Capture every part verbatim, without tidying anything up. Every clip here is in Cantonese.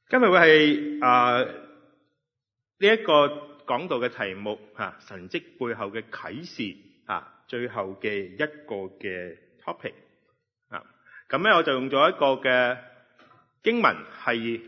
今日會係啊呢一個講道嘅題目吓、啊，神蹟背後嘅啟示啊，最後嘅一個嘅 topic 啊，咁咧我就用咗一個嘅經文係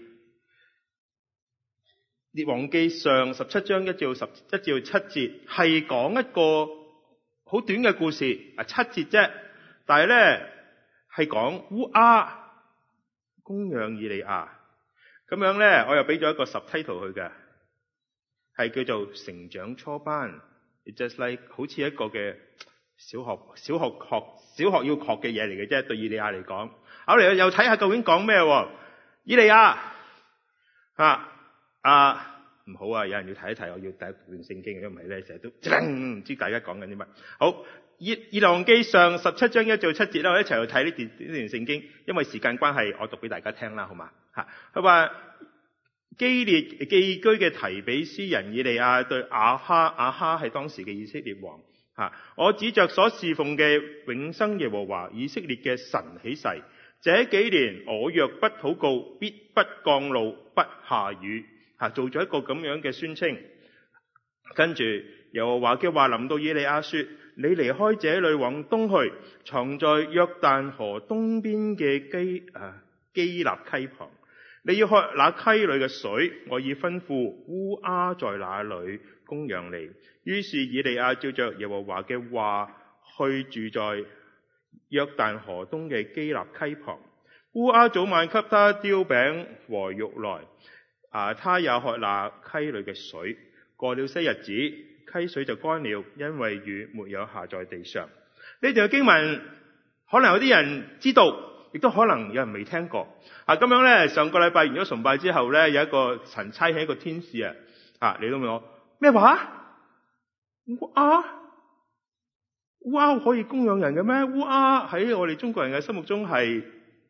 列王記上十七章一至十一至七節，係講一個好短嘅故事啊，七節啫，但係咧係講烏鴉供養以利亞。咁樣咧，我又俾咗一個 subtitle 佢嘅，係叫做成長初班。It's just like 好似一個嘅小學、小學學、小學要學嘅嘢嚟嘅啫。對以利亞嚟講，我哋又睇下究竟講咩？以利亞啊啊，唔好啊！有人要睇一睇，我要第一段聖經，如果唔係咧，成日都唔知大家講緊啲乜。好，以列王記上十七章一至七節啦，我哋一齊去睇呢段呢段聖經。因為時間關係，我讀俾大家聽啦，好嘛？吓，佢話基列寄居嘅提比斯人以利亞對亞哈，亞哈係當時嘅以色列王。吓，我指着所侍奉嘅永生耶和華以色列嘅神起誓，這幾年我若不禱告，必不降露，不下雨。吓，做咗一個咁樣嘅宣稱。跟住耶和華嘅話臨到以利亞說：你離開這裏往東去，藏在約旦河東邊嘅基啊基立溪旁。你要喝那溪裏嘅水，我已吩咐烏鴉在那裏供養你。於是以利亞照着耶和華嘅話去住在約旦河東嘅基立溪旁。烏鴉早晚給他叼餅和肉來，啊，他也喝那溪裏嘅水。過了些日子，溪水就乾了，因為雨沒有下在地上。呢段經文可能有啲人知道，亦都可能有人未聽過。啊，咁樣咧，上個禮拜完咗崇拜之後咧，有一個神差遣一個天使啊，啊，你都問我咩話？烏鴉？烏鴉可以供養人嘅咩？烏鴉喺我哋中國人嘅心目中係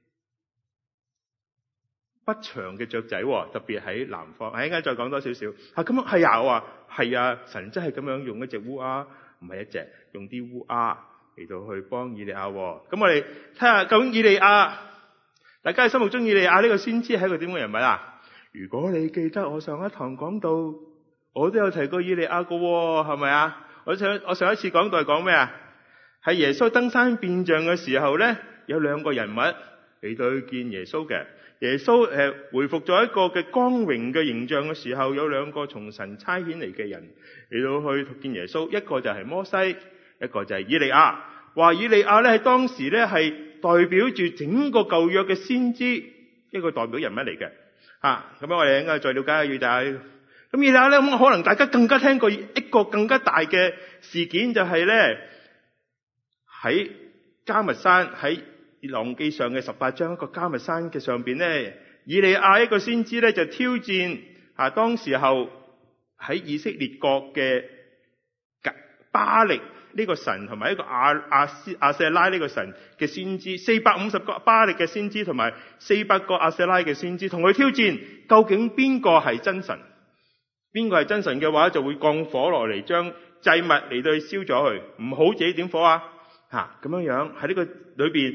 不祥嘅雀仔，特別喺南方。啊，一陣間再講多少少。啊，咁樣係啊，我話係啊，神真係咁樣用一隻烏鴉，唔係一隻，用啲烏鴉嚟到去幫以利亞。咁我哋睇下究竟以利亞，大家喺心目中以利亞呢個先知係一個點嘅人物啊？如果你記得我上一堂講到，我都有提過以利亞噶，係咪啊？我上我上一次講到係講咩啊？係耶穌登山變像嘅時候咧，有兩個人物嚟到去見耶穌嘅。耶穌誒回復咗一個嘅光榮嘅形象嘅時候，有兩個從神差遣嚟嘅人嚟到去見耶穌，一個就係摩西，一個就係以利亞。話以利亞咧喺當時咧係代表住整個舊約嘅先知，一個代表人物嚟嘅。吓，咁樣我哋應該再了解下以利亞。咁以利亞咧，咁可能大家更加聽過一個更加大嘅事件，就係咧喺迦密山，喺列王記上嘅十八章一個迦密山嘅上邊咧，以利亞一個先知咧就挑戰啊，當時候喺以色列國嘅巴力呢個神同埋一個亞亞斯亞舍拉呢個神嘅先知，四百五十個巴力嘅先知同埋四百個亞舍拉嘅先知，同佢挑戰究竟邊個係真神？邊個係真神嘅話，就會降火落嚟將祭物嚟到去燒咗佢，唔好自己點火啊！吓，咁樣樣喺呢個裏邊。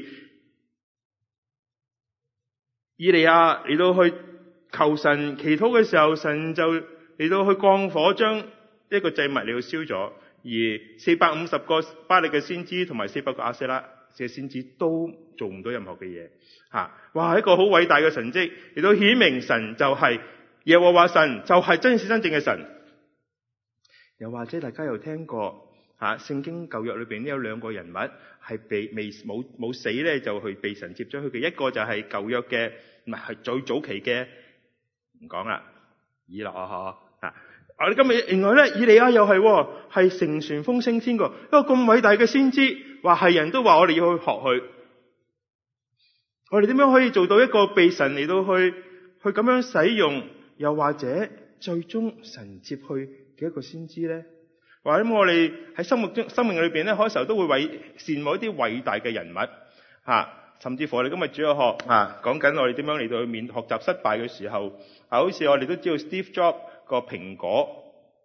以利亞嚟到去求神祈禱嘅時候，神就嚟到去降火，將一個祭物嚟到燒咗。而四百五十個巴力嘅先知同埋四百個亞舍拉嘅先知都做唔到任何嘅嘢。吓，哇！一個好偉大嘅神蹟嚟到顯明神就係耶和華神，就係真真正嘅神。又或者大家有聽過吓，聖經舊約裏邊呢有兩個人物係被未冇冇死咧，就去被神接咗去嘅。一個就係舊約嘅，唔係係最早期嘅，唔講啦，以諾啊吓。我哋今日另外咧，以利亞又係係乘旋風升天個，一個咁偉大嘅先知，話係人都話我哋要去學佢。我哋點樣可以做到一個被神嚟到去去咁樣使用，又或者最終神接去嘅一個先知咧？或者我哋喺生活中、生命裏邊咧，好多時候都會為羨慕一啲偉大嘅人物吓，甚至乎我哋今日主日學啊，講緊我哋點樣嚟到去面學習失敗嘅時候啊，好似我哋都知道 Steve Jobs 個蘋果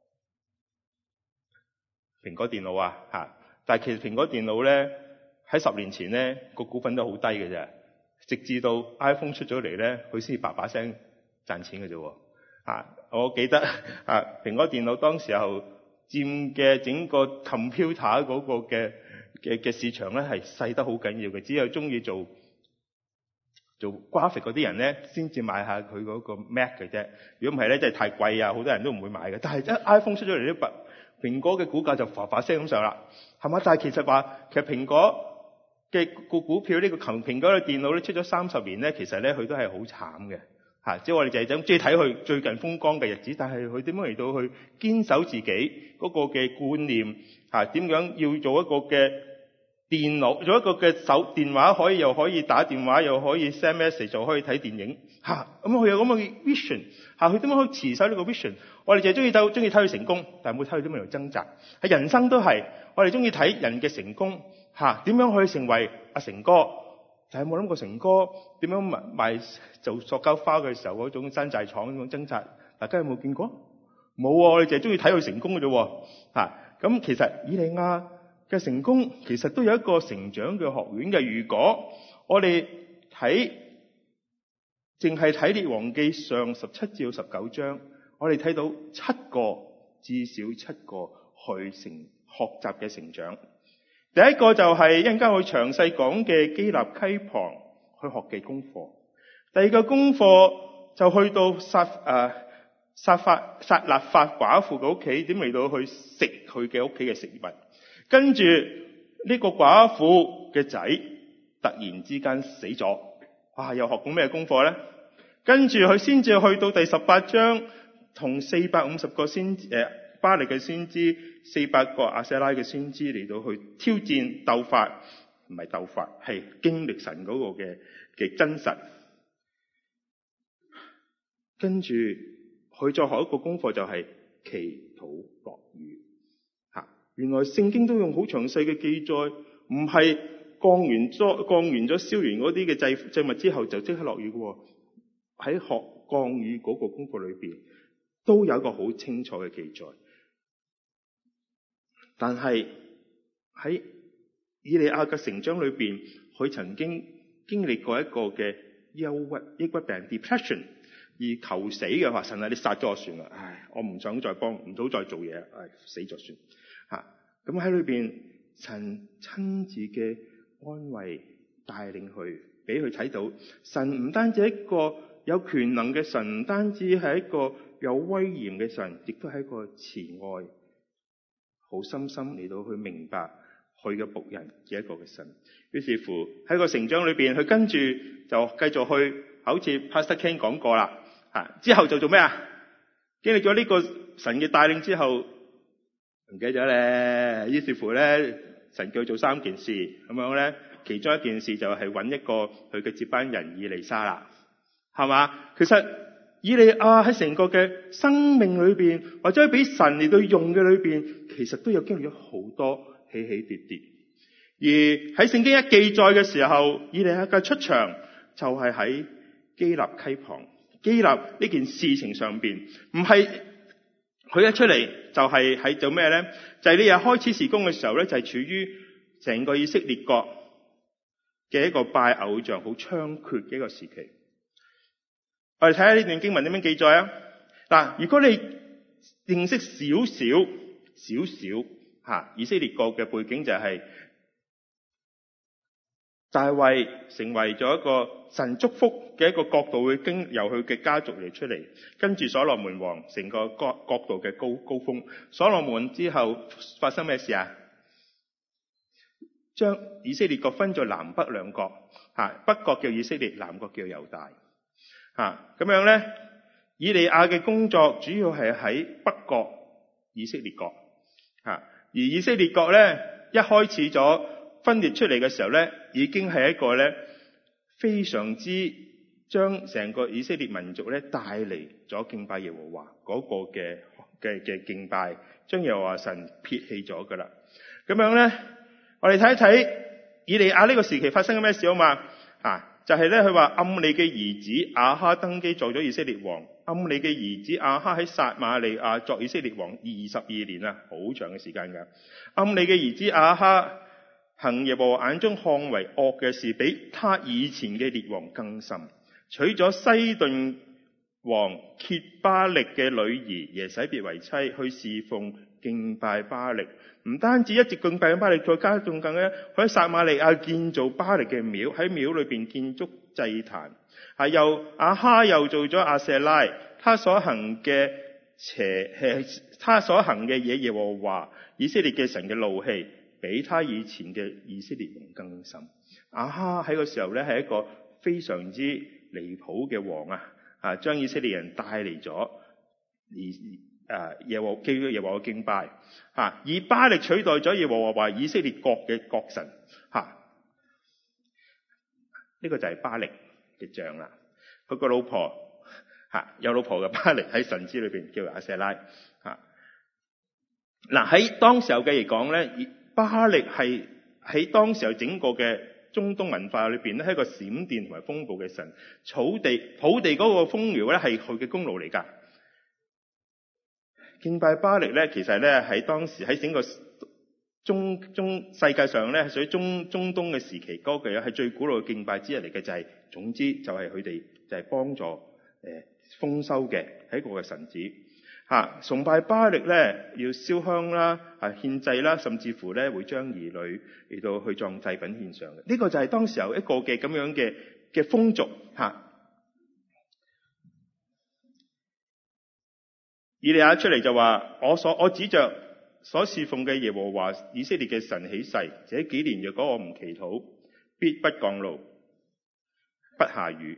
蘋果電腦啊吓，但係其實蘋果電腦咧喺十年前咧個股份都好低嘅啫，直至到 iPhone 出咗嚟咧，佢先至叭叭聲賺錢嘅啫。啊，我記得啊，蘋果電腦當時候佔嘅整個 computer 嗰個嘅嘅嘅市場咧係細得好緊要嘅，只有中意做做 graphic 嗰啲人咧先至買下佢嗰個 Mac 嘅啫。如果唔係咧，真係太貴啊，好多人都唔會買嘅。但係一 iPhone 出咗嚟呢筆，蘋果嘅股價就發發聲咁上啦，係嘛？但係其實話其實蘋果嘅個股票呢個蘋蘋果嘅電腦咧出咗三十年咧，其實咧佢都係好慘嘅。嚇！即係我哋就係想中意睇佢最近風光嘅日子，但係佢點樣嚟到去堅守自己嗰個嘅觀念？嚇，點樣要做一個嘅電腦，做一個嘅手電話，可以又可以打電話，又可以 send message，就可以睇電影。嚇！咁佢有咁嘅 vision。嚇！佢點樣可以持守呢個 vision？我哋就係中意睇，中意睇佢成功，但係冇睇佢點樣嚟掙扎。喺人生都係，我哋中意睇人嘅成功。嚇！點樣可以成為阿成哥？就係冇諗過成哥點樣賣賣做塑膠花嘅時候嗰種山寨廠嗰種掙扎，大家有冇見過？冇喎，我哋淨係中意睇佢成功嘅啫。嚇！咁其實以利亞嘅成功其實都有一個成長嘅學院嘅。如果我哋睇淨係睇列王記上十七至到十九章，我哋睇到七個至少七個去成學習嘅成長。第一個就係一陣間會詳細講嘅基立溪旁去學嘅功課。第二個功課就去到撒誒撒法撒勒法寡婦嘅屋企，點嚟到去食佢嘅屋企嘅食物。跟住呢個寡婦嘅仔突然之間死咗，啊又學過咩功課咧？跟住佢先至去到第十八章，同四百五十個先誒。呃巴力嘅先知，四百個亞舍拉嘅先知嚟到去挑戰鬥法，唔係鬥法，係經歷神嗰個嘅嘅真實。跟住佢再學一個功課，就係祈禱落雨。吓，原來聖經都用好詳細嘅記載，唔係降完咗降完咗燒完嗰啲嘅祭祭物之後就即刻落雨嘅。喺學降雨嗰個功課裏邊，都有一個好清楚嘅記載。但係喺以利亞嘅成長裏邊，佢曾經經歷過一個嘅憂鬱、抑鬱病 （depression），而求死嘅話，神啊，你殺咗我算啦！唉，我唔想再幫，唔好再做嘢，唉，死咗算。吓，咁喺裏邊，神親自嘅安慰、帶領佢，俾佢睇到神唔單止係一個有權能嘅神，唔單止係一個有威嚴嘅神，亦都係一個慈愛。好深深嚟到去明白佢嘅僕人嘅一個嘅神，於是乎喺個成長裏邊，佢跟住就繼續去，好似 Pastor King 講過啦，吓之後就做咩啊？經歷咗呢個神嘅帶領之後，唔記得咗咧。於是乎咧，神叫佢做三件事，咁樣咧，其中一件事就係揾一個佢嘅接班人以利沙啦，係嘛？其實以利亞喺成個嘅生命裏邊，或者俾神嚟到用嘅裏邊，其實都有經歷咗好多起起跌跌。而喺聖經一記載嘅時候，以利亞嘅出場就係喺基立溪旁。基立呢件事情上邊，唔係佢一出嚟就係喺做咩咧？就係呢日開始事工嘅時候咧，就係處於成個以色列國嘅一個拜偶像好猖獗嘅一個時期。我哋睇下呢段經文點樣記載啊！嗱，如果你認識少少少少吓以色列國嘅背景，就係大衛成為咗一個神祝福嘅一個國度，會經由佢嘅家族嚟出嚟，跟住所羅門王成個國國度嘅高高峰。所羅門之後發生咩事啊？將以色列國分咗南北兩國，吓，北國叫以色列，南國叫猶大。吓，咁樣咧，以利亞嘅工作主要係喺北國以色列國。吓，而以色列國咧一開始咗分裂出嚟嘅時候咧，已經係一個咧非常之將成個以色列民族咧帶嚟咗敬拜耶和華嗰個嘅嘅嘅敬拜，將耶和華神撇棄咗噶啦。咁樣咧，我哋睇一睇以利亞呢個時期發生咗咩事好嘛？啊！就係咧，佢話暗利嘅兒子亞哈登基做咗以色列王。暗利嘅兒子亞哈喺撒瑪利亞作以色列王二十二年啊，好長嘅時間噶。暗利嘅兒子亞哈行耶和華眼中看為惡嘅事，比他以前嘅列王更甚，娶咗西頓王揭巴力嘅女兒耶洗別為妻，去侍奉敬拜巴力。唔單止一直敬拜巴力，再加仲更咧，佢喺撒瑪利亞建造巴力嘅廟，喺廟裏邊建築祭壇。係又亞哈又做咗亞舍拉，他所行嘅邪係他所行嘅嘢，耶和華以色列嘅神嘅怒氣比他以前嘅以色列王更甚。亞哈喺個時候咧係一個非常之離譜嘅王啊！啊，將以色列人帶嚟咗而誒耶和基耶和華嘅敬拜，吓、啊、以巴力取代咗耶和華以色列國嘅國神，吓、啊、呢、這個就係巴力嘅像啦。佢個老婆吓、啊、有老婆嘅巴力喺神之裏邊叫亞舍拉吓。嗱喺當時候嘅嚟講咧，巴力係喺當時候整個嘅中東文化裏邊咧，係一個閃電同埋風暴嘅神。草地土地嗰個豐饒咧係佢嘅功勞嚟噶。敬拜巴力咧，其實咧喺當時喺整個中中世界上咧，屬於中中東嘅時期嗰個係最古老嘅敬拜之一嚟嘅，就係、是、總之就係佢哋就係幫助誒豐收嘅係一個嘅神子吓、啊。崇拜巴力咧要燒香啦、啊獻祭啦，甚至乎咧會將兒女嚟到去葬祭品獻上嘅。呢、這個就係當時候一個嘅咁樣嘅嘅風俗吓。啊以利亞出嚟就話：我所我指着所侍奉嘅耶和華以色列嘅神起誓，這幾年若果我唔祈禱，必不降露，不下雨。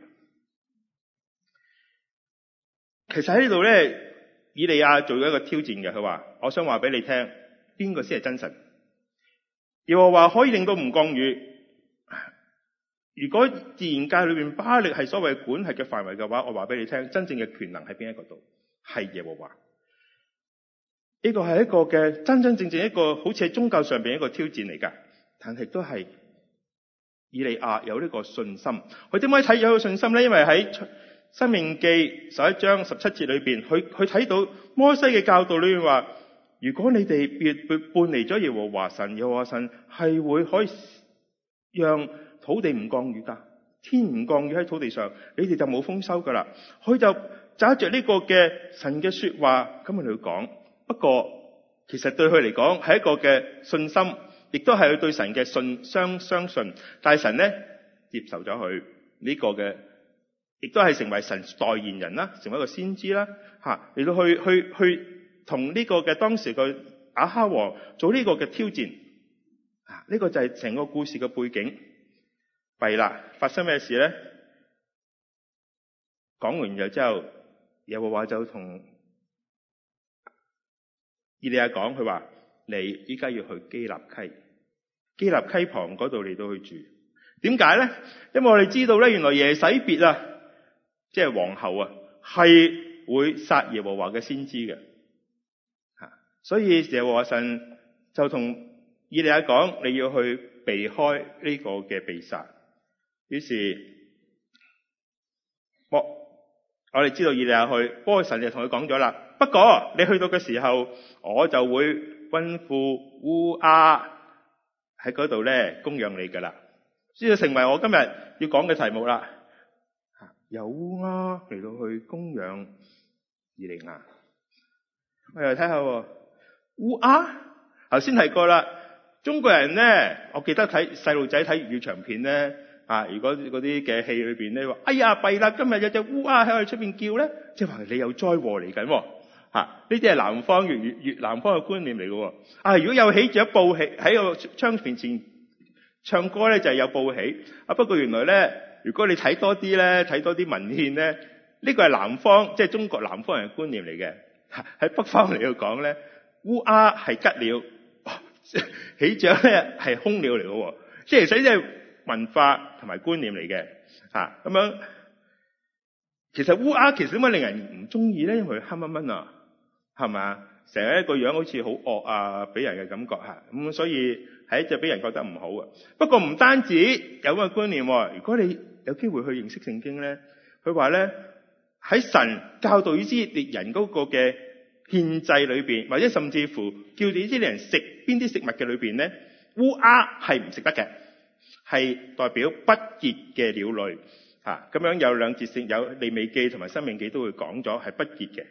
其實喺呢度咧，以利亞做咗一個挑戰嘅。佢話：我想話俾你聽，邊個先係真神？耶和華可以令到唔降雨。如果自然界裏邊巴力係所謂管轄嘅範圍嘅話，我話俾你聽，真正嘅權能喺邊一個度？係耶和華。呢個係一個嘅真真正正一個好似喺宗教上邊一個挑戰嚟噶，但係都係以利亞有呢個信心。佢點解睇有個信心呢？因為喺申命記十一章十七節裏邊，佢佢睇到摩西嘅教導裏面話：如果你哋別叛離咗耶和華神，耶和華神係會可以讓土地唔降雨噶，天唔降雨喺土地上，你哋就冇豐收噶啦。佢就揸着呢個嘅神嘅說話，咁佢哋講。不過其實對佢嚟講係一個嘅信心，亦都係佢對神嘅信相相信。但係神咧接受咗佢呢個嘅，亦都係成為神代言人啦，成為一個先知啦，吓嚟到去去去同呢個嘅當時嘅亞哈王做呢個嘅挑戰。啊，呢個就係成個故事嘅背景。弊啦，發生咩事咧？講完咗之後，耶和華就同以利亞講，佢話：你依家要去基立溪，基立溪旁嗰度嚟到去住。點解咧？因為我哋知道咧，原來耶洗別啊，即係皇后啊，係會殺耶和華嘅先知嘅。吓，所以耶和華神就同以利亞講：你要去避開呢個嘅被殺。於是我我哋知道以利亞去，不過神就同佢講咗啦。不過你去到嘅時候，我就會吩咐烏鴉喺嗰度咧供養你噶啦，所以就成為我今日要講嘅題目啦。有烏鴉嚟到去供養以利亞，我又睇下烏鴉。頭先提過啦，中國人咧，我記得睇細路仔睇粵語長片咧。啊！如果嗰啲嘅戲裏邊咧話，哎呀弊啦，今日有隻烏鴉喺我哋出邊叫咧，即係話你有災禍嚟緊。吓，呢啲係南方粵粵粵南方嘅觀念嚟嘅。啊，如果有喜鵲報喜喺個窗邊前唱歌咧，就係有報喜。啊，不過原來咧，如果你睇多啲咧，睇多啲文獻咧，呢個係南方即係中國南方人嘅觀念嚟嘅。喺北方嚟到講咧，烏鴉係吉鳥，喜鵲咧係凶鳥嚟嘅。即係所以即係。文化同埋觀念嚟嘅，吓咁樣。其實烏鴉其實點解令人唔中意咧？因為佢黑蚊蚊啊，係咪？成日一個樣好似好惡啊，俾人嘅感覺吓，咁所以係一隻俾人覺得唔好啊。不過唔單止有咁嘅觀念，如果你有機會去認識聖經咧，佢話咧喺神教導以色列人嗰個嘅獻祭裏邊，或者甚至乎叫以色列人食邊啲食物嘅裏邊咧，烏鴉係唔食得嘅。係代表不潔嘅鳥類， 嚇，咁樣有兩節性，有利未記同埋申命記都會講咗係不潔嘅。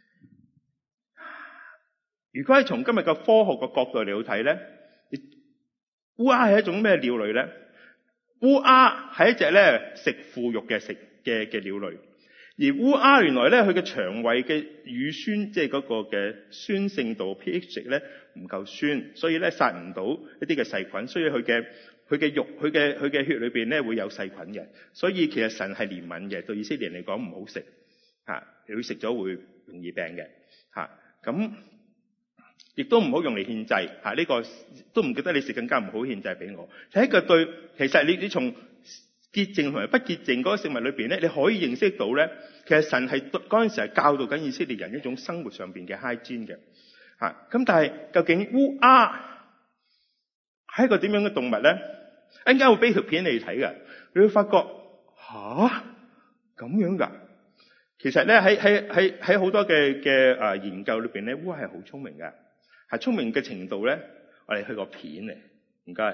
如果係從今日嘅科學嘅角度嚟到睇咧，烏鴉係一種咩鳥類咧？烏鴉係一隻咧食腐肉嘅食嘅嘅鳥類，而烏鴉原來咧佢嘅腸胃嘅乳酸，即係嗰個嘅酸性度 pH 值咧唔夠酸，所以咧殺唔到一啲嘅細菌，所以佢嘅佢嘅肉佢嘅佢嘅血裏邊咧會有細菌嘅，所以其實神係憐憫嘅，對以色列人嚟講唔好食嚇，佢食咗會容易病嘅嚇，咁亦都唔好用嚟獻祭嚇，呢個都唔記得你食，更加唔好獻祭俾我。係一個對，其實你你從潔淨同埋不潔淨嗰個食物裏邊咧，你可以認識到咧，其實神係嗰陣時係教導緊以色列人一種生活上邊嘅 hygiene 嘅嚇。咁但係究竟烏鴉係一個點樣嘅動物咧？一陣間會俾條片你睇嘅，你會發覺吓咁樣㗎。其實咧喺喺喺喺好多嘅嘅誒研究裏邊咧，烏鴉係好聰明㗎，係聰明嘅程度咧，我哋去個片嚟，唔該。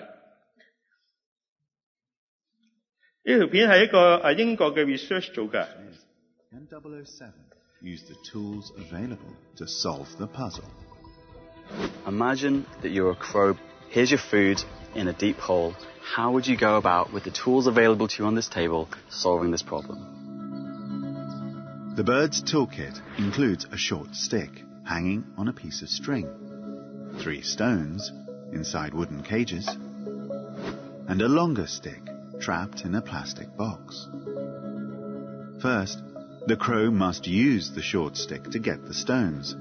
呢條片係一個誒英國嘅 research 做嘅。 N double oh seven used the tools available to solve the puzzle. Imagine that you're a crow. Here's your food in a deep hole. How would you go about, with the tools available to you on this table, solving this problem? The bird's toolkit includes a short stick hanging on a piece of string, three stones inside wooden cages, and a longer stick trapped in a plastic box. First, the crow must use the short stick to get the stones,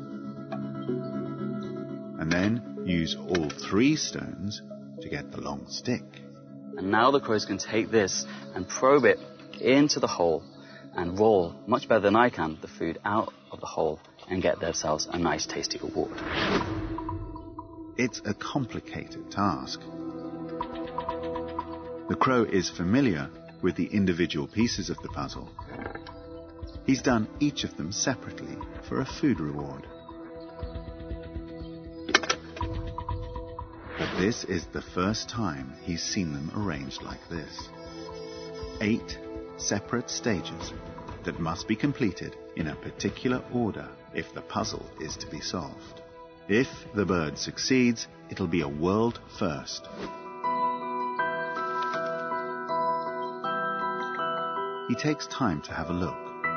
and then use all three stones to get the long stick. And now the crows can take this and probe it into the hole and roll, much better than I can, the food out of the hole and get themselves a nice tasty reward. It's a complicated task. The crow is familiar with the individual pieces of the puzzle. He's done each of them separately for a food reward. But this is the first time he's seen them arranged like this. Eight separate stages that must be completed in a particular order if the puzzle is to be solved. If the bird succeeds, it'll be a world first. He takes time to have a look.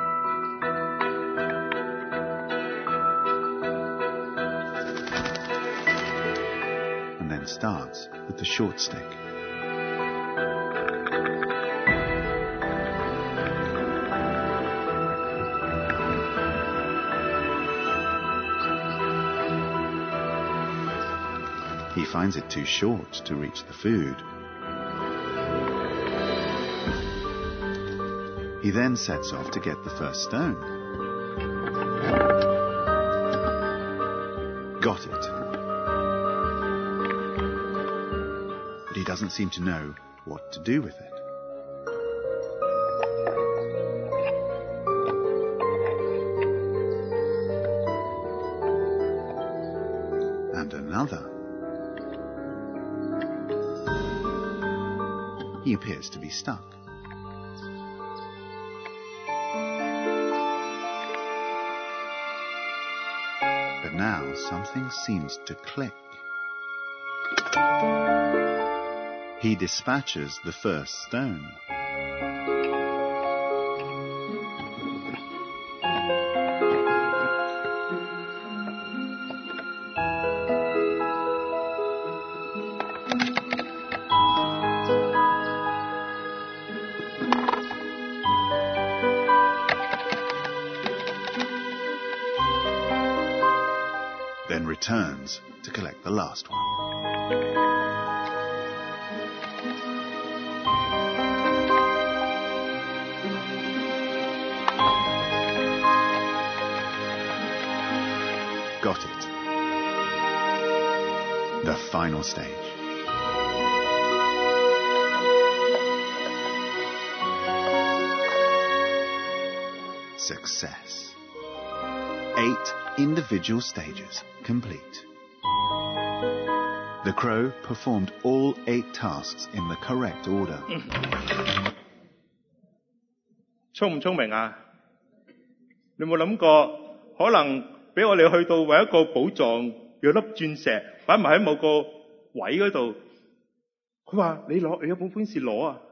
And then starts with the short stick. He finds it too short to reach the food. He then sets off to get the first stone. Got it. But he doesn't seem to know what to do with it. And another. He appears to be stuck. But now something seems to click. He dispatches the first stone. Then returns to collect the last one. Got it. The final stage. Success. Eight individual stages complete. The crow performed all eight tasks in the correct order. 聰唔聰明啊？你有冇諗過，可能俾我哋去到為一個寶藏，有粒鑽石擺埋喺某個位嗰度，佢話你攞，你有冇本事攞啊？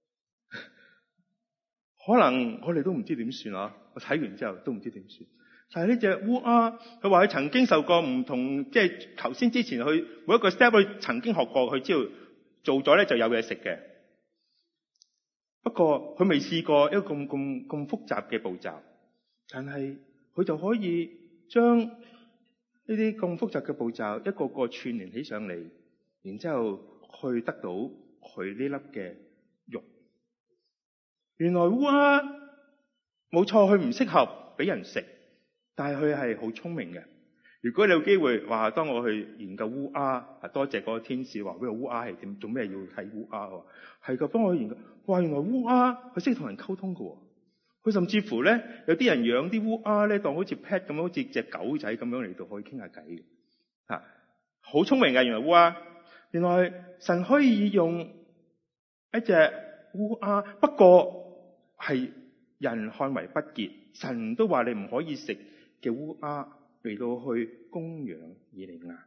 可能我哋都唔知點算啊！我睇完之後都唔知點算。但係呢隻烏鴉，佢話佢曾經受過唔同，即係頭先之前佢每一個 step 佢曾經學過，佢知道做咗咧就有嘢食嘅。不過佢未試過一個咁咁咁複雜嘅步驟，但係佢就可以將呢啲咁複雜嘅步驟一個個串聯起上嚟，然之後去得到佢呢粒嘅肉。原來烏鴉冇錯，佢唔適合俾人食，但係佢係好聰明嘅。如果你有機會話，當我去研究烏鴉，啊多謝嗰個天使話俾我烏鴉係點，做咩要睇烏鴉喎？係噶，幫我研究。哇，原來烏鴉佢識同人溝通噶，佢甚至乎咧有啲人養啲烏鴉咧，當好似 pet 咁樣，好似隻狗仔咁樣嚟到可以傾下偈嘅。吓，好聰明嘅原來烏鴉。原來神可以用一隻烏鴉，不過係人看為不潔，神都話你唔可以食嘅烏鴉嚟到去供養以利亞。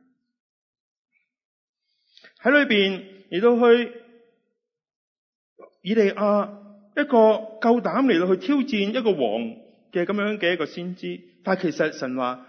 喺裏邊嚟到去以利亞一個夠膽嚟到去挑戰一個王嘅咁樣嘅一個先知，但係其實神話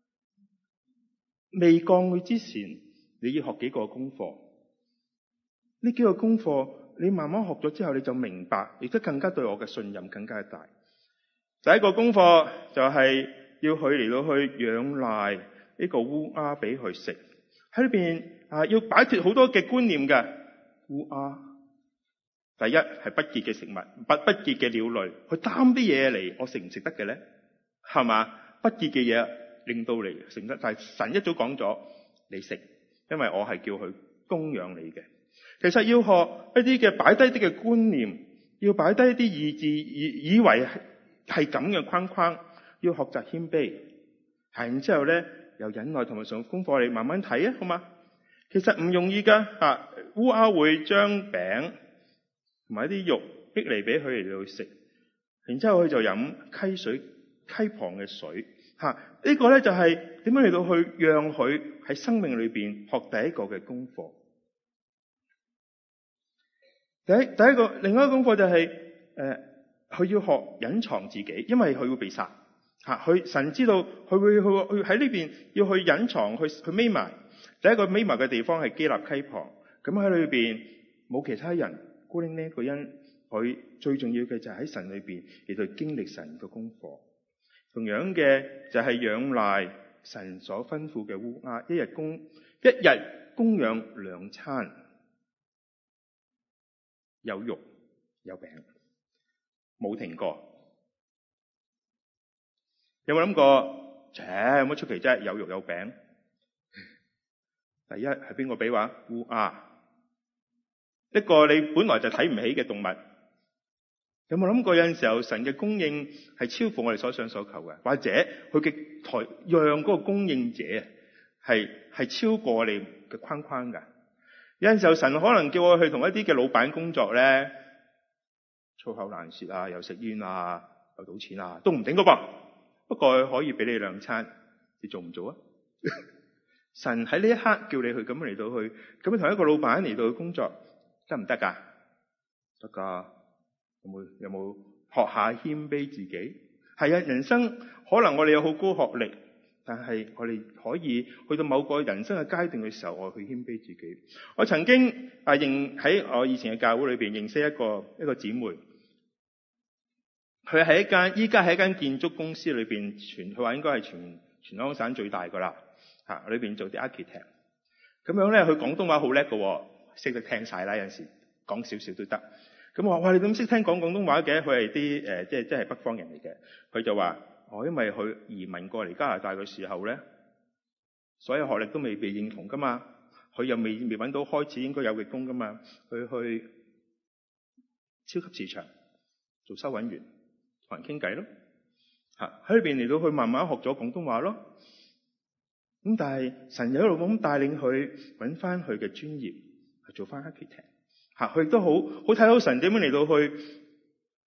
未降佢之前，你要學幾個功課。呢幾個功課你慢慢學咗之後，你就明白，亦都更加對我嘅信任更加大。第一個功課就係要佢嚟到去仰賴呢個烏鴉俾佢食。喺裏邊啊，要擺脫好多嘅觀念嘅烏鴉。第一係不潔嘅食物，不不潔嘅鳥類，佢擔啲嘢嚟，我食唔食得嘅咧？係嘛？不潔嘅嘢令到你食唔得，但係神一早講咗你食，因為我係叫佢供養你嘅。其實要學一啲嘅擺低啲嘅觀念，要擺低啲意志，以以為係咁嘅框框，要學習謙卑。係然之後咧，由忍耐同埋上功課，你慢慢睇啊，好嘛？其實唔容易噶啊！烏鴉會將餅同埋一啲肉拎嚟俾佢嚟到食，然之後佢就飲溪水溪旁嘅水。吓、啊，這個、呢個咧就係、是、點樣嚟到去讓佢喺生命裏邊學第一個嘅功課。第一第一個另外一個功課就係、是、誒，佢、呃、要學隱藏自己，因為佢會被殺。吓、啊，佢神知道佢會去去喺呢邊要去隱藏，去去匿埋。第一個匿埋嘅地方係基立溪旁，咁喺裏邊冇其他人。孤零零一個人，佢最重要嘅就係喺神裏邊嚟到經歷神嘅功課。同樣嘅就係仰賴神所吩咐嘅烏鴉，一日供一日供養兩餐，有肉有餅，冇停過。有冇諗過？切，有乜出奇啫？有肉有餅。第一係邊個俾話？烏鴉。一個你本來就睇唔起嘅動物，有冇諗過有陣時候神嘅供應係超乎我哋所想所求嘅，或者佢嘅台讓嗰個供應者係係超過我哋嘅框框㗎。有陣時候神可能叫我去同一啲嘅老闆工作咧，粗口爛舌啊，又食煙啊，又賭錢啊，都唔頂㗎噃。不過佢可以俾你兩餐，你做唔做啊？神喺呢一刻叫你去咁嚟到去，咁樣同一個老闆嚟到去工作。得唔得噶？得噶。有冇有冇學下謙卑自己？係啊，人生可能我哋有好高學歷，但係我哋可以去到某個人生嘅階段嘅時候，我去謙卑自己。我曾經啊認喺我以前嘅教會裏邊認識一個一個姊妹，佢喺一間依家喺一間建築公司裏邊，全佢話應該係全全香港省最大噶啦吓，裏邊做啲 architect。咁樣咧，佢廣東話好叻噶。識得聽晒啦，有陣時講少少都得。咁我話：哇，你點識聽講廣東話嘅？佢係啲誒，即係即係北方人嚟嘅。佢就話：哦，因為佢移民過嚟加拿大嘅時候咧，所有學歷都未被認同噶嘛，佢又未未揾到開始應該有嘅工噶嘛，佢去超級市場做收銀員，同人傾偈咯。嚇，喺裏邊嚟到去慢慢學咗廣東話咯。咁但係神有一路咁帶領佢揾翻佢嘅專業。做翻 architect 吓，佢亦都好好睇到神點樣嚟到去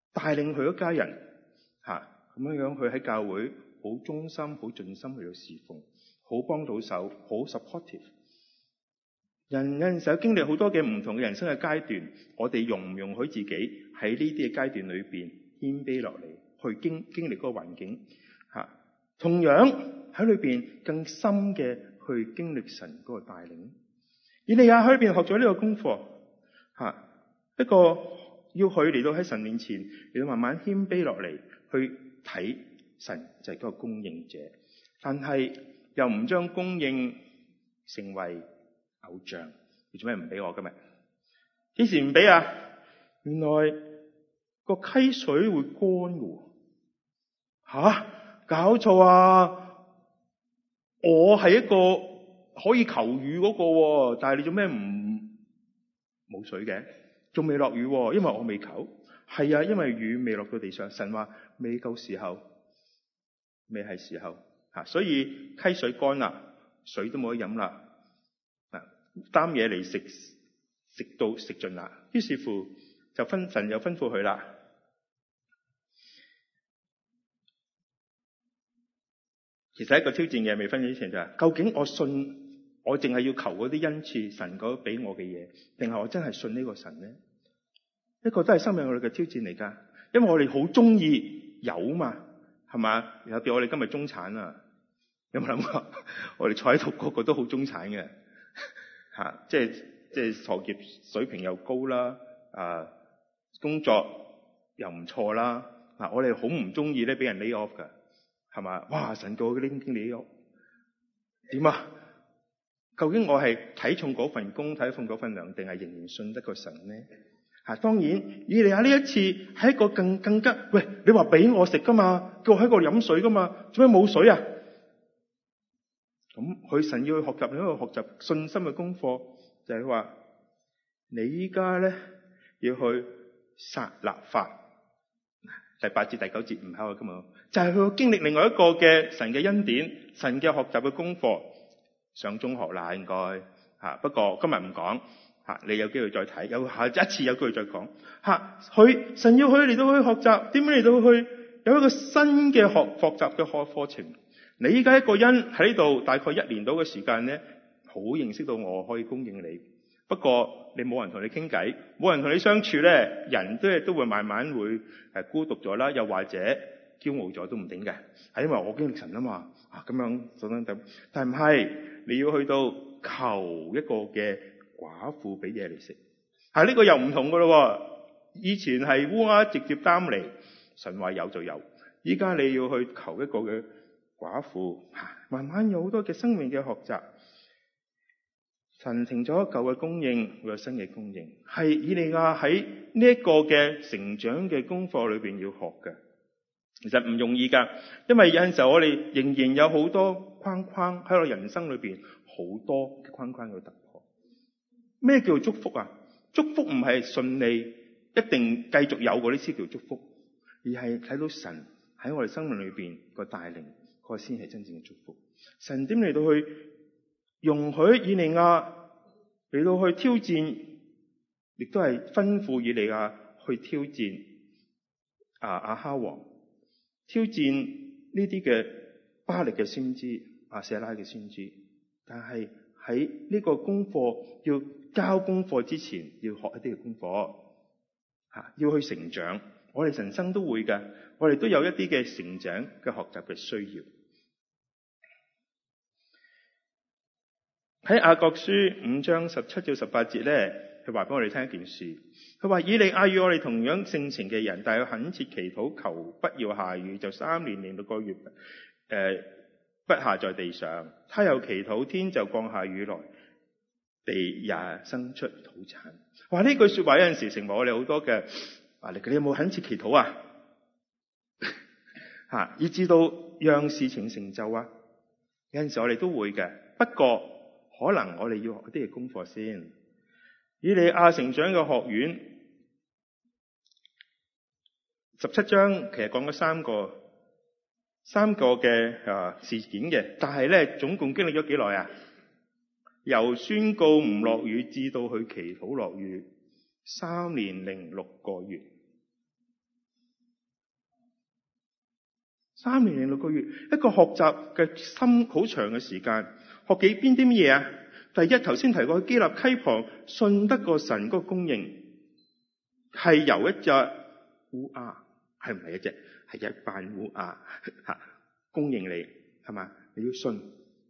帶領佢一家人吓咁樣樣，佢喺教會好忠心、好盡心去到侍奉，好幫到手，好 supportive。人有陣時候經歷好多嘅唔同嘅人生嘅階段，我哋容唔容許自己喺呢啲嘅階段裏邊謙卑落嚟，去經經歷嗰個環境吓，同樣喺裏邊更深嘅去經歷神嗰個帶領。以利亞喺裏邊學咗呢個功課吓，一個要佢嚟到喺神面前嚟到慢慢謙卑落嚟，去睇神就係嗰個供應者，但係又唔將供應成為偶像。你做咩唔俾我今日？幾時唔俾啊？原來個溪水會乾㗎。吓，搞錯啊！我係一個可以求雨嗰個，但係你做咩唔冇水嘅？仲未落雨，因為我未求。係啊，因為雨未落到地上，神話未夠時候，未係時候吓，所以溪水乾啦，水都冇得飲啦。擔嘢嚟食，食到食盡啦。於是乎就分神又吩咐佢啦。其實一個挑戰嘅未分之前就係，究竟我信我淨係要求嗰啲恩賜神嗰俾我嘅嘢，定係我真係信呢個神呢？一個都係生命我哋嘅挑戰嚟噶，因為我哋好中意有嘛，係嘛？有譬如我哋今日中產啊，有冇諗過？我哋坐喺度個個都好中產嘅。吓、啊，即係即係學業水平又高啦，啊，工作又唔錯啦。嗱、啊，我哋好唔中意咧俾人 lay off 噶，係嘛？哇，神叫我拎經理 lay off，點啊？究竟我係睇重嗰份工，睇重嗰份糧，定係仍然信得個神呢？吓、啊，當然，以利亞呢一次係一個更更加，喂，你話俾我食噶嘛，叫我喺度飲水噶嘛，做咩冇水啊？咁佢神要去學習另一個學習信心嘅功課，就係話你依家咧要去撒勒法，第八節第九節唔考啊，今日就係佢經歷另外一個嘅神嘅恩典，神嘅學習嘅功課，上中學啦應該吓，不過今日唔講吓，你有機會再睇，有下一次有機會再講吓。佢神要佢嚟到去學習，點樣嚟到去有一個新嘅學學習嘅課課程。你依家一個人喺呢度大概一年到嘅時間咧，好認識到我可以供應你。不過你冇人同你傾偈，冇人同你相處咧，人都係都會慢慢會誒孤獨咗啦，又或者驕傲咗都唔定嘅。係因為我經歷神啊嘛，啊咁樣等等等。但係唔係，你要去到求一個嘅寡婦俾嘢嚟食。係呢個又唔同噶咯。以前係烏鴉直接擔嚟，神話有就有。依家你要去求一個嘅寡婦，慢慢有好多嘅生命嘅學習。神停咗舊嘅供應，會有新嘅供應。係以利亞喺呢一個嘅成長嘅功課裏邊要學嘅，其實唔容易噶。因為有陣時候我哋仍然有好多框框喺我人生裏邊，好多嘅框框要突破。咩叫祝福啊？祝福唔係順利，一定繼續有嗰啲先叫祝福，而係睇到神喺我哋生命裏邊個帶領。個先係真正嘅祝福。神點嚟到去容許以利亞嚟到去挑戰，亦都係吩咐以利亞去挑戰啊亞哈王，挑戰呢啲嘅巴力嘅先知、亞舍拉嘅先知。但係喺呢個功課要交功課之前，要學一啲嘅功課吓，要去成長。我哋人生都會嘅，我哋都有一啲嘅成長嘅學習嘅需要。喺雅各書五章十七至十八節咧，佢話俾我哋聽一件事。佢話以利亞與我哋同樣性情嘅人，但係懇切祈禱求不要下雨，就三年零六個月誒、呃、不下在地上。他又祈禱，天就降下雨來，地也生出土產。話呢句說話有陣時成為我哋好多嘅啊！你有冇懇切祈禱啊？吓，以至到讓事情成就啊！有陣時我哋都會嘅，不過。可能我哋要學一啲嘅功課先。以利亞成長嘅學院十七章其實講咗三個三個嘅啊事件嘅，但係咧總共經歷咗幾耐啊？由宣告唔落雨至到去祈禱落雨，三年零六個月。 三年零六個月，一個學習嘅心好長嘅時間。學幾邊啲乜嘢啊？第一，頭先提過基立溪旁信得過神嗰個供應，係由一隻烏鴉，係唔係一隻？係一班烏鴉吓供應你，係嘛？你要信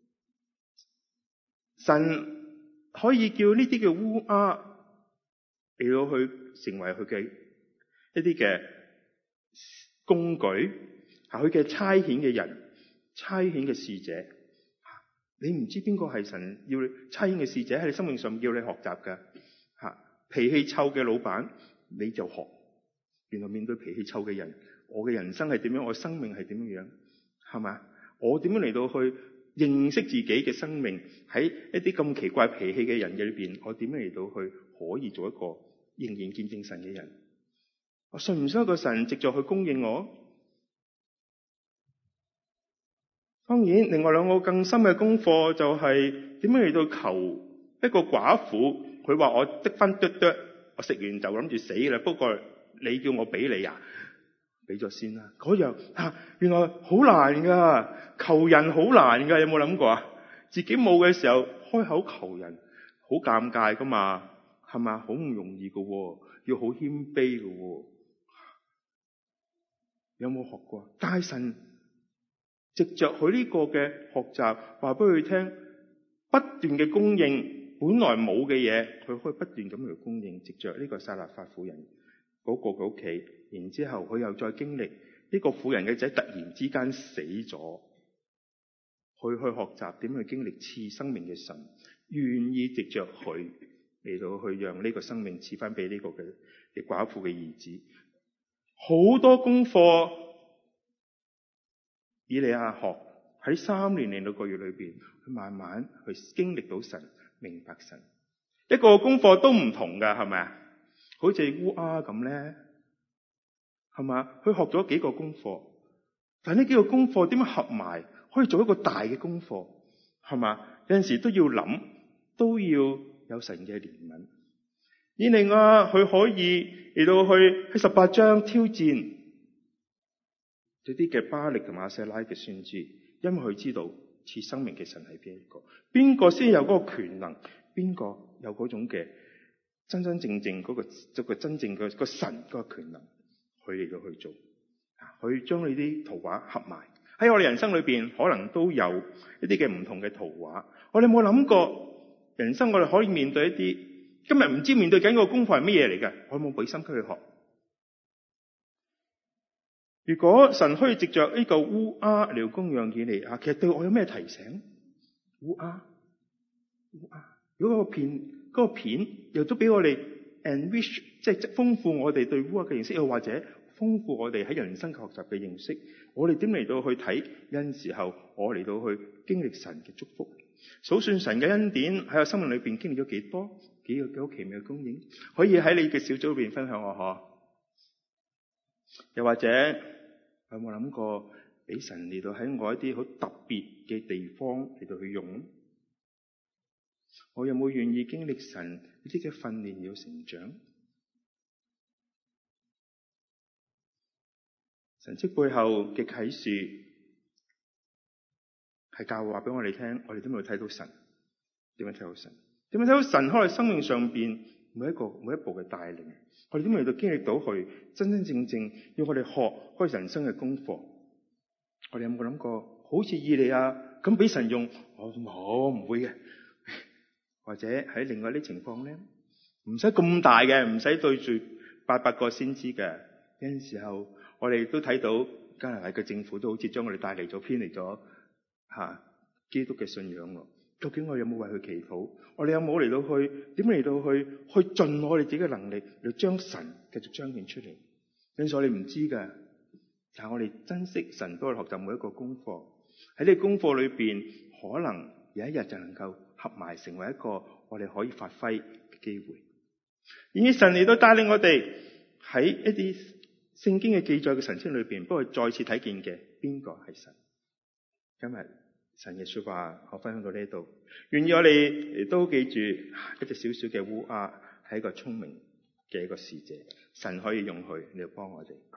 神可以叫呢啲嘅烏鴉嚟到去成為佢嘅一啲嘅工具，係佢嘅差遣嘅人，差遣嘅使者。你唔知邊個係神要你差遣嘅使者喺你生命上要你學習㗎吓。脾氣臭嘅老闆你就學，原來面對脾氣臭嘅人，我嘅人生係點樣，我生命係點樣樣，係嘛？我點樣嚟到去認識自己嘅生命，喺一啲咁奇怪脾氣嘅人嘅裏邊，我點樣嚟到去可以做一個仍然見證神嘅人？我信唔信一個神藉著去供應我？當然，另外兩個更深嘅功課就係點樣嚟到求一個寡婦，佢話我得翻嘟嘟，我食完就諗住死啦。不過你叫我俾你啊，俾咗先啦。嗰樣啊，原來好難噶，求人好難噶，有冇諗過啊？自己冇嘅時候開口求人，好尷尬噶嘛，係嘛？好唔容易噶，要好謙卑噶。有冇學過？大神藉着佢呢個嘅學習，話俾佢聽，不斷嘅供應，本來冇嘅嘢，佢可以不斷咁去供應。藉着呢個撒勒法婦人嗰個嘅屋企，然之後佢又再經歷呢個婦人嘅仔突然之間死咗，佢去學習點去經歷賜生命嘅神，願意藉着佢嚟到去讓呢個生命賜翻俾呢個嘅嘅寡婦嘅兒子。好多功課，以利亞學喺三年零六個月裏邊，去慢慢去經歷到神，明白神。一個功課都唔同噶，係咪啊？好似烏鴉咁咧，係嘛？佢學咗幾個功課，但係呢幾個功課點樣合埋，可以做一個大嘅功課，係嘛？有陣時都要諗，都要有神嘅憐憫。以利亞佢可以嚟到去喺十八章挑戰嗰啲嘅巴力同亞舍拉嘅先知，因為佢知道賜生命嘅神係邊一個，邊個先有嗰個權能，邊個有嗰種嘅真真正正嗰、嗰個即個真正嘅個神嗰個權能，佢嚟到去做，佢將呢啲圖畫合埋喺我哋人生裏邊，可能都有一啲嘅唔同嘅圖畫。我哋有冇諗過人生我哋可以面對一啲今日唔知面對緊個功課係乜嘢嚟嘅？我有冇俾心機去學？如果神可以藉着呢個烏鴉嚟供養以利亞，其實對我有咩提醒？烏鴉，烏鴉。如果嗰個片，嗰、嗰個片又都俾我哋 enrich， 即係豐富我哋對烏鴉嘅認識，又或者豐富我哋喺人生嘅學習嘅認識。我哋點嚟到去睇？有陣時候我嚟到去經歷神嘅祝福，數算神嘅恩典喺我生命裏邊經歷咗幾多？幾個幾好奇妙嘅供應，可以喺你嘅小組裏邊分享我嗬。又或者有冇諗過俾神嚟到喺我一啲好特別嘅地方嚟到去用？我有冇願意經歷神呢啲嘅訓練要成長？神蹟背後嘅啟示係教話俾我哋聽，我哋點樣睇到神？點樣睇到神？點樣睇到神喺我哋生命上邊每一個每一步嘅帶領？我哋點樣嚟到經歷到佢真真正正要我哋學開人生嘅功課？我哋有冇諗過好似以利亞咁俾神用？我冇唔會嘅。或者喺另外啲情況咧，唔使咁大嘅，唔使對住八百個先知嘅。有陣時候我哋都睇到加拿大嘅政府都好似將我哋帶嚟咗偏離咗吓基督嘅信仰咯。究竟我哋有冇為佢祈禱？我哋有冇嚟到去點嚟到去去盡我哋自己嘅能力嚟將神繼續彰顯出嚟？因此我哋唔知噶，但係我哋珍惜神幫我哋學習每一個功課。喺呢個功課裏邊，可能有一日就能夠合埋成為一個我哋可以發揮嘅機會。而神嚟到帶領我哋喺一啲聖經嘅記載嘅神蹟裏邊，不過再次睇見嘅邊個係神？今日神嘅說話我分享到呢度，願意我哋亦都記住一隻小小嘅烏鴉係一個聰明嘅一個使者，神可以用佢嚟幫我哋。